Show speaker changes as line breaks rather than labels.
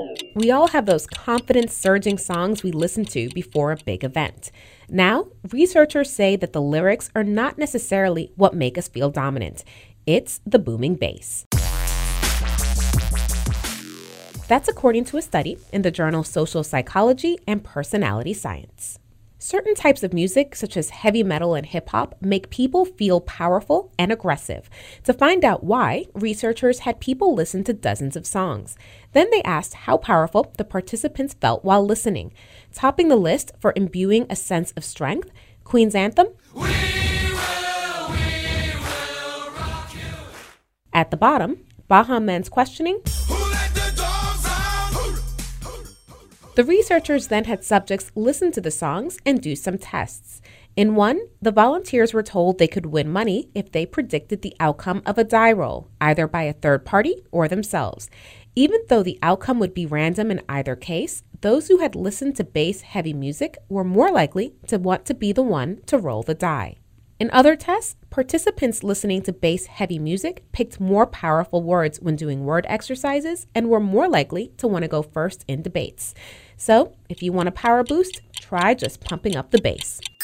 We all have those confidence-surging songs we listen to before a big event. Now, researchers say that the lyrics are not necessarily what make us feel dominant. It's the booming bass. That's according to a study in the journal Social Psychology and Personality Science. Certain types of music, such as heavy metal and hip-hop, make people feel powerful and aggressive. To find out why, researchers had people listen to dozens of songs. Then they asked how powerful the participants felt while listening. Topping the list for imbuing a sense of strength, Queen's anthem, "We will rock you." At the bottom, Baha Men's questioning, The researchers then had subjects listen to the songs and do some tests. In one, the volunteers were told they could win money if they predicted the outcome of a die roll, either by a third party or themselves. Even though the outcome would be random in either case, those who had listened to bass-heavy music were more likely to want to be the one to roll the die. In other tests, participants listening to bass-heavy music picked more powerful words when doing word exercises and were more likely to want to go first in debates. So, if you want a power boost, try just pumping up the bass.